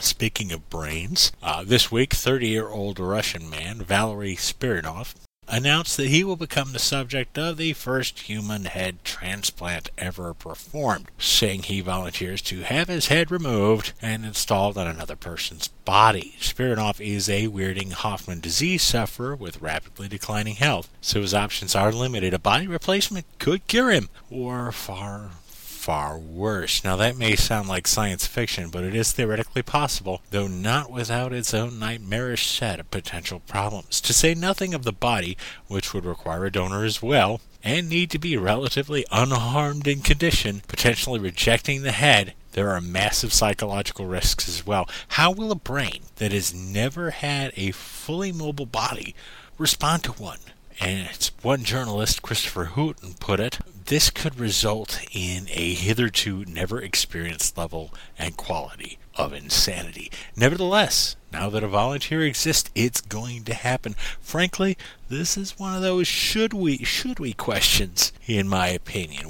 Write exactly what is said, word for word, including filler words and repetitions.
Speaking of brains, uh, this week, thirty-year-old Russian man Valery Spiridov announced that he will become the subject of the first human head transplant ever performed, saying he volunteers to have his head removed and installed on another person's body. Spiridov is a Weirding-Hoffmann disease sufferer with rapidly declining health, so his options are limited. A body replacement could cure him, or far far worse. Now that may sound like science fiction, but it is theoretically possible, though not without its own nightmarish set of potential problems, to say nothing of the body, which would require a donor as well, and need to be relatively unharmed in condition, potentially rejecting the head. There are massive psychological risks as well. How will a brain that has never had a fully mobile body respond to one? And it's one journalist, Christopher Houghton, put it, this could result in a hitherto never experienced level and quality of insanity. Nevertheless, now that a volunteer exists, it's going to happen. Frankly, this is one of those should we, should we questions, in my opinion.